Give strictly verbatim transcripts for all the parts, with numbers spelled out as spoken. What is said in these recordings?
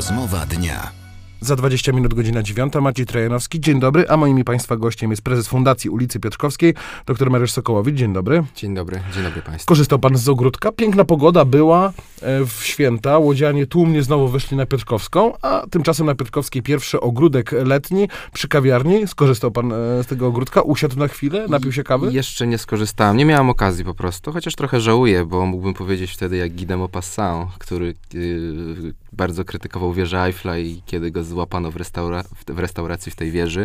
Rozmowa dnia. Za dwadzieścia minut godzina dziewiąta. Maciej Trajanowski. Dzień dobry, a moim i Państwa gościem jest prezes Fundacji ulicy Piotrkowskiej, dr Mariusz Sokołowicz. Dzień dobry. Dzień dobry, dzień dobry Państwu. Korzystał Pan z ogródka. Piękna pogoda była w święta. Łodzianie tłumnie znowu wyszli na Piotrkowską, a tymczasem na Piotrkowskiej pierwszy ogródek letni przy kawiarni. Skorzystał Pan z tego ogródka? Usiadł na chwilę? Napił się kawy? Jeszcze nie skorzystałem. Nie miałem okazji po prostu, chociaż trochę żałuję, bo mógłbym powiedzieć wtedy jak Guy de Maupassant, który yy, bardzo krytykował wieżę Eiffla i kiedy go złapano w, restaura- w restauracji w tej wieży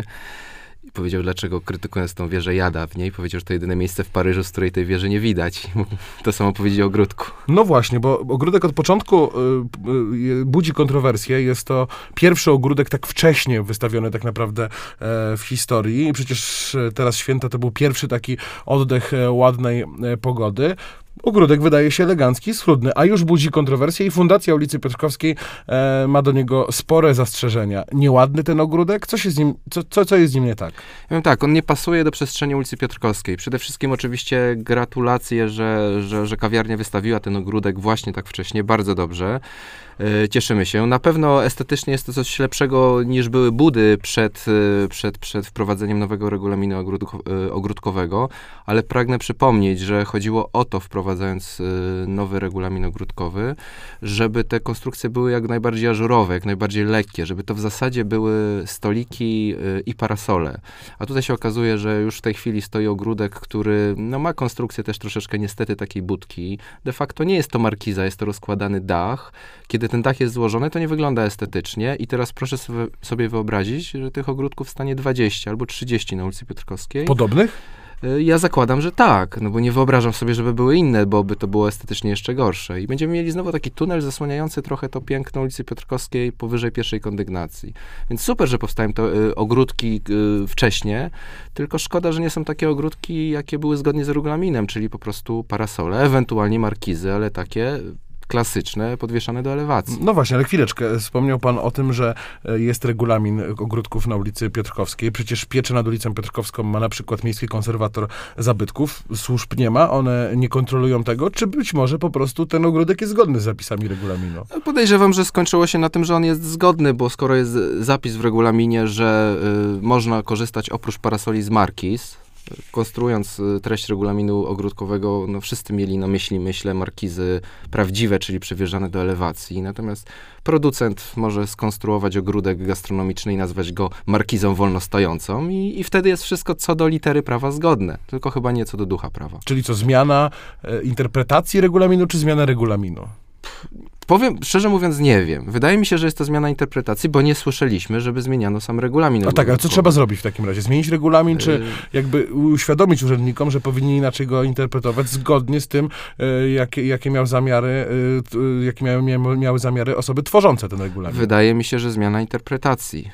i powiedział, dlaczego krytykując tą wieżę jada w niej, powiedział, że to jedyne miejsce w Paryżu, z której tej wieży nie widać. To samo powiedzieć o ogródku. No właśnie, bo ogródek od początku y, y, budzi kontrowersje. Jest to pierwszy ogródek tak wcześnie wystawiony tak naprawdę e, w historii. I przecież teraz święta to był pierwszy taki oddech e, ładnej e, pogody. Ogródek wydaje się elegancki, schludny, a już budzi kontrowersje i Fundacja ulicy Piotrkowskiej e, ma do niego spore zastrzeżenia. Nieładny ten ogródek? Co się z nim, co, co, co jest z nim nie tak? Ja wiem tak, on nie pasuje do przestrzeni ulicy Piotrkowskiej. Przede wszystkim oczywiście gratulacje, że, że, że kawiarnia wystawiła ten ogródek właśnie tak wcześnie. Bardzo dobrze. Yy, cieszymy się. Na pewno estetycznie jest to coś lepszego niż były budy przed, yy, przed, przed wprowadzeniem nowego regulaminu ogródko, yy, ogródkowego, ale pragnę przypomnieć, że chodziło o to, wprowadzając yy, nowy regulamin ogródkowy, żeby te konstrukcje były jak najbardziej ażurowe, jak najbardziej lekkie, żeby to w zasadzie były stoliki yy, i parasole. A tutaj się okazuje, że już w tej chwili stoi ogródek, który no, ma konstrukcję też troszeczkę niestety takiej budki. De facto nie jest to markiza, jest to rozkładany dach. Kiedy ten dach jest złożony, to nie wygląda estetycznie i teraz proszę sobie wyobrazić, że tych ogródków stanie dwadzieścia albo trzydzieści na ulicy Piotrkowskiej. Podobnych? Ja zakładam, że tak, no bo nie wyobrażam sobie, żeby były inne, bo by to było estetycznie jeszcze gorsze. I będziemy mieli znowu taki tunel zasłaniający trochę to piękno ulicy Piotrkowskiej powyżej pierwszej kondygnacji. Więc super, że powstają te y, ogródki y, wcześnie, tylko szkoda, że nie są takie ogródki, jakie były zgodnie z regulaminem, czyli po prostu parasole, ewentualnie markizy, ale takie klasyczne, podwieszane do elewacji. No właśnie, ale chwileczkę. Wspomniał Pan o tym, że jest regulamin ogródków na ulicy Piotrkowskiej. Przecież pieczę nad ulicą Piotrkowską ma na przykład Miejski Konserwator Zabytków. Służb nie ma, one nie kontrolują tego. Czy być może po prostu ten ogródek jest zgodny z zapisami regulaminu? Podejrzewam, że skończyło się na tym, że on jest zgodny, bo skoro jest zapis w regulaminie, że y, można korzystać oprócz parasoli z markiz, konstruując treść regulaminu ogródkowego, no wszyscy mieli na myśli, myślę, markizy prawdziwe, czyli przywieżane do elewacji. Natomiast producent może skonstruować ogródek gastronomiczny i nazwać go markizą wolnostojącą i, i wtedy jest wszystko co do litery prawa zgodne, tylko chyba nie co do ducha prawa. Czyli co, zmiana e, interpretacji regulaminu, czy zmiana regulaminu? Powiem, szczerze mówiąc, nie wiem. Wydaje mi się, że jest to zmiana interpretacji, bo nie słyszeliśmy, żeby zmieniano sam regulamin. A tak, ale co trzeba zrobić w takim razie? Zmienić regulamin, czy jakby uświadomić urzędnikom, że powinni inaczej go interpretować zgodnie z tym, jakie, jakie miał zamiary, jakie miały, miały zamiary osoby tworzące ten regulamin? Wydaje mi się, że zmiana interpretacji.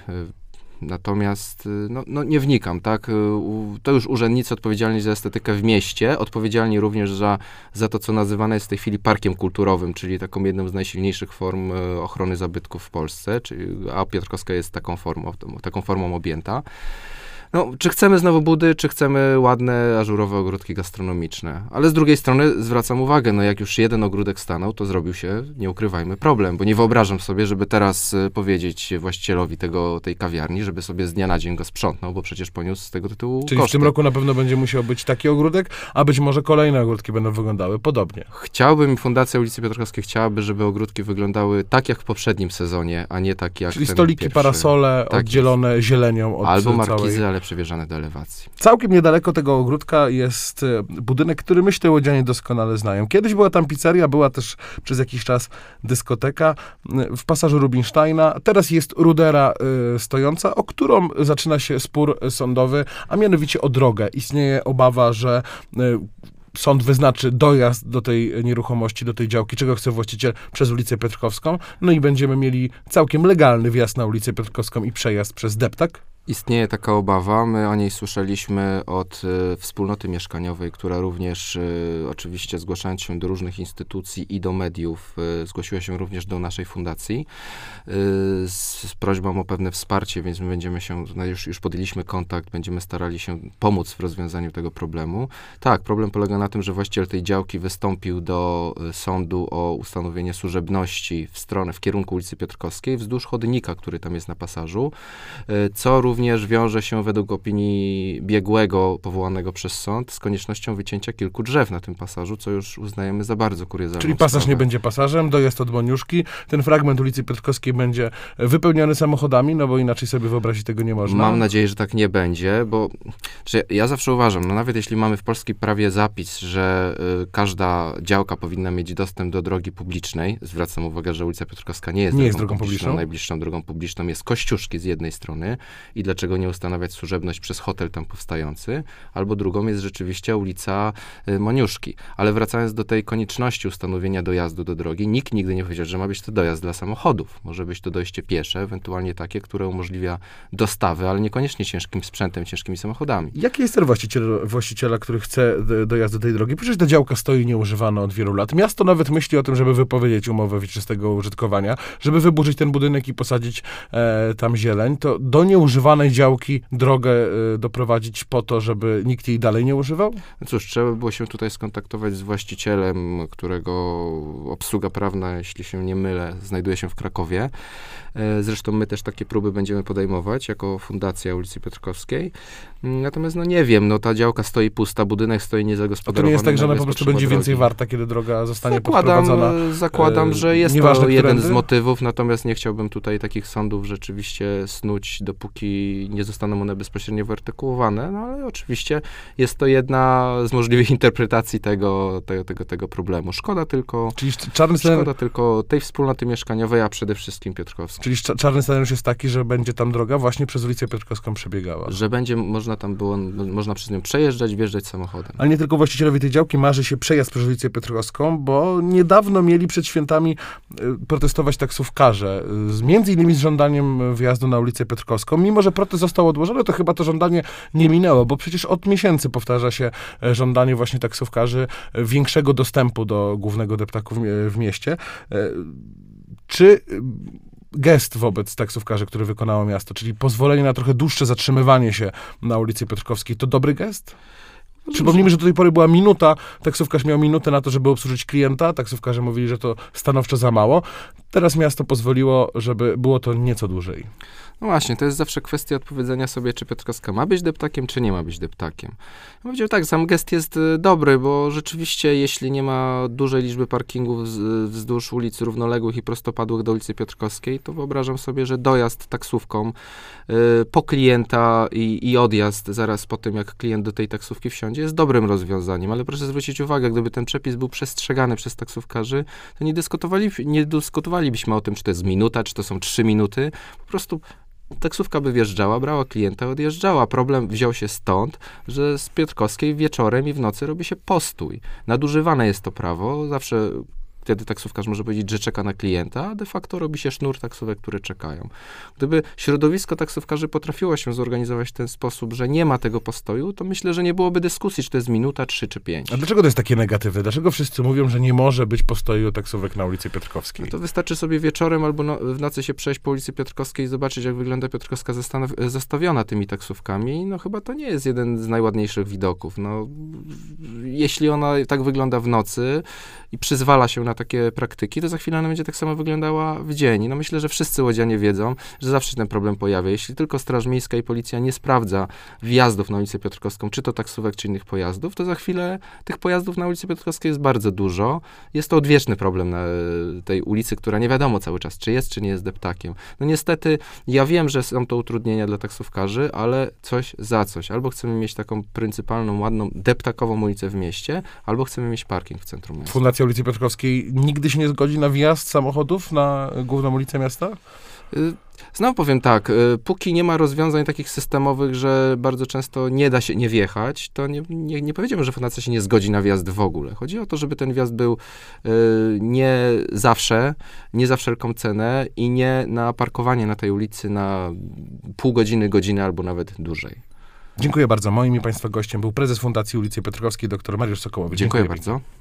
Natomiast no, no nie wnikam, tak? To już urzędnicy odpowiedzialni za estetykę w mieście, odpowiedzialni również za, za to, co nazywane jest w tej chwili parkiem kulturowym, czyli taką jedną z najsilniejszych form ochrony zabytków w Polsce, czyli, a Piotrkowska jest taką formą, taką formą objęta. No, czy chcemy znowu budy, czy chcemy ładne, ażurowe ogródki gastronomiczne. Ale z drugiej strony zwracam uwagę, no jak już jeden ogródek stanął, to zrobił się, nie ukrywajmy, problem, bo nie wyobrażam sobie, żeby teraz y, powiedzieć właścicielowi tego, tej kawiarni, żeby sobie z dnia na dzień go sprzątnął, bo przecież poniósł z tego tytułu Czyli koszty. w tym roku na pewno będzie musiał być taki ogródek, a być może kolejne ogródki będą wyglądały podobnie. Chciałbym, Fundacja ulicy Piotrkowskiej chciałaby, żeby ogródki wyglądały tak jak w poprzednim sezonie, a nie tak jak Czyli ten stoliki, pierwszy. parasole Tak oddzielone jest. Zielenią od Albo markizy, całej... ale przywieżane do elewacji. Całkiem niedaleko tego ogródka jest budynek, który myślę łodzianie doskonale znają. Kiedyś była tam pizzeria, była też przez jakiś czas dyskoteka w pasażu Rubinsteina. Teraz jest rudera y, stojąca, o którą zaczyna się spór sądowy, a mianowicie o drogę. Istnieje obawa, że y, sąd wyznaczy dojazd do tej nieruchomości, do tej działki, czego chce właściciel, przez ulicę Piotrkowską. No i będziemy mieli całkiem legalny wjazd na ulicę Piotrkowską i przejazd przez deptak. Istnieje taka obawa, my o niej słyszeliśmy od y, wspólnoty mieszkaniowej, która również y, oczywiście zgłaszając się do różnych instytucji i do mediów, y, zgłosiła się również do naszej fundacji y, z, z prośbą o pewne wsparcie, więc my będziemy się, no już, już podjęliśmy kontakt, będziemy starali się pomóc w rozwiązaniu tego problemu. Tak, problem polega na tym, że właściciel tej działki wystąpił do y, sądu o ustanowienie służebności w stronę, w kierunku ulicy Piotrkowskiej, wzdłuż chodnika, który tam jest na pasażu, y, co również również wiąże się według opinii biegłego powołanego przez sąd z koniecznością wycięcia kilku drzew na tym pasażu, co już uznajemy za bardzo kuriozalną Czyli pasaż sprawę. nie będzie pasażem, dojazd od Moniuszki, ten fragment ulicy Piotrkowskiej będzie wypełniony samochodami, no bo inaczej sobie wyobrazić tego nie można. Mam nadzieję, że tak nie będzie, bo że ja zawsze uważam, no nawet jeśli mamy w polskim prawie zapis, że y, każda działka powinna mieć dostęp do drogi publicznej, zwracam uwagę, że ulica Piotrkowska nie jest, nie drogą, jest drogą publiczną. publiczną. Najbliższą drogą publiczną jest Kościuszki z jednej strony i dlaczego nie ustanawiać służebność przez hotel tam powstający, albo drugą jest rzeczywiście ulica y, Moniuszki. Ale wracając do tej konieczności ustanowienia dojazdu do drogi, nikt nigdy nie powiedział, że ma być to dojazd dla samochodów. Może być to dojście piesze, ewentualnie takie, które umożliwia dostawę, ale niekoniecznie ciężkim sprzętem, ciężkimi samochodami. Jaki jest cel właściciel, właściciela, który chce dojazd do tej drogi? Przecież ta działka stoi nieużywana od wielu lat. Miasto nawet myśli o tym, żeby wypowiedzieć umowę wieczystego użytkowania, żeby wyburzyć ten budynek i posadzić e, tam zieleń. To do nieużywanej działki drogę e, doprowadzić po to, żeby nikt jej dalej nie używał? No cóż, trzeba było się tutaj skontaktować z właścicielem, którego obsługa prawna, jeśli się nie mylę, znajduje się w Krakowie. Zresztą my też takie próby będziemy podejmować jako Fundacja ulicy Piotrkowskiej. Natomiast no nie wiem, no ta działka stoi pusta, budynek stoi niezagospodarowany. To nie jest tak, że ona po prostu będzie drogi. więcej warta, kiedy droga zostanie zakładam, podprowadzona? Zakładam, że jest nieważne, to jeden którędy? z motywów, natomiast nie chciałbym tutaj takich sądów rzeczywiście snuć, dopóki nie zostaną one bezpośrednio wyartykułowane, no ale oczywiście jest to jedna z możliwych interpretacji tego, tego, tego, tego problemu. Szkoda tylko, Czyli czarny scenariusz, szkoda tylko tej wspólnoty mieszkaniowej, a przede wszystkim Piotrkowskiej. czyli cza- czarny scenariusz jest taki, że będzie tam droga właśnie przez ulicę Piotrkowską przebiegała. Że będzie można tam było, można przez nią przejeżdżać, wjeżdżać samochodem. Ale nie tylko właścicielowi tej działki marzy się przejazd przez ulicę Piotrkowską, bo niedawno mieli przed świętami y, protestować taksówkarze, y, z- między innymi z żądaniem wjazdu na ulicę Piotrkowską. Mimo że protest został odłożony, to chyba to żądanie nie minęło, bo przecież od miesięcy powtarza się e, żądanie właśnie taksówkarzy e, większego dostępu do głównego deptaku w, mie- w mieście. E, Czy y, gest wobec taksówkarzy, który wykonało miasto, czyli pozwolenie na trochę dłuższe zatrzymywanie się na ulicy Piotrkowskiej, to dobry gest? Przypomnijmy, że do tej pory była minuta, taksówkarz miał minutę na to, żeby obsłużyć klienta, taksówkarze mówili, że to stanowczo za mało. Teraz miasto pozwoliło, żeby było to nieco dłużej. No właśnie, to jest zawsze kwestia odpowiedzenia sobie, czy Piotrkowska ma być deptakiem, czy nie ma być deptakiem. Ja powiedział tak, sam gest jest y, dobry, bo rzeczywiście, jeśli nie ma dużej liczby parkingów z, wzdłuż ulic równoległych i prostopadłych do ulicy Piotrkowskiej, to wyobrażam sobie, że dojazd taksówką y, po klienta i, i odjazd zaraz po tym, jak klient do tej taksówki wsiądzie, jest dobrym rozwiązaniem, ale proszę zwrócić uwagę, gdyby ten przepis był przestrzegany przez taksówkarzy, to nie dyskutowali, nie dyskutowalibyśmy o tym, czy to jest minuta, czy to są trzy minuty, po prostu taksówka by wjeżdżała, brała klienta, odjeżdżała. Problem wziął się stąd, że z Piotrkowskiej wieczorem i w nocy robi się postój. Nadużywane jest to prawo. Zawsze wtedy taksówkarz może powiedzieć, że czeka na klienta, a de facto robi się sznur taksówek, które czekają. Gdyby środowisko taksówkarzy potrafiło się zorganizować w ten sposób, że nie ma tego postoju, to myślę, że nie byłoby dyskusji, czy to jest minuta, trzy czy pięć. A dlaczego to jest takie negatywne? Dlaczego wszyscy mówią, że nie może być postoju taksówek na ulicy Piotrkowskiej? No to wystarczy sobie wieczorem albo no, w nocy się przejść po ulicy Piotrkowskiej i zobaczyć, jak wygląda Piotrkowska zastanow- zastawiona tymi taksówkami. No chyba to nie jest jeden z najładniejszych widoków. No, jeśli ona tak wygląda w nocy i przyzwala się na takie praktyki, to za chwilę ona będzie tak samo wyglądała w dzień. No myślę, że wszyscy łodzianie wiedzą, że zawsze się ten problem pojawia. Jeśli tylko Straż Miejska i Policja nie sprawdza wjazdów na ulicę Piotrkowską, czy to taksówek, czy innych pojazdów, to za chwilę tych pojazdów na ulicy Piotrkowskiej jest bardzo dużo. Jest to odwieczny problem na tej ulicy, która nie wiadomo cały czas, czy jest, czy nie jest deptakiem. No niestety, ja wiem, że są to utrudnienia dla taksówkarzy, ale coś za coś. Albo chcemy mieć taką pryncypalną, ładną, deptakową ulicę w mieście, albo chcemy mieć parking w centrum miasta. Fundacja ulicy Piotrkowskiej nigdy się nie zgodzi na wjazd samochodów na główną ulicę miasta? Y, Znowu powiem tak, y, póki nie ma rozwiązań takich systemowych, że bardzo często nie da się nie wjechać, to nie, nie, nie powiedziałbym, że fundacja się nie zgodzi na wjazd w ogóle. Chodzi o to, żeby ten wjazd był y, nie zawsze, nie za wszelką cenę i nie na parkowanie na tej ulicy na pół godziny, godzinę albo nawet dłużej. Dziękuję bardzo. Moim i Państwa gościem był prezes Fundacji ulicy Piotrkowskiej, dr Mariusz Sokołowicz. Dziękuję, Dziękuję bardzo.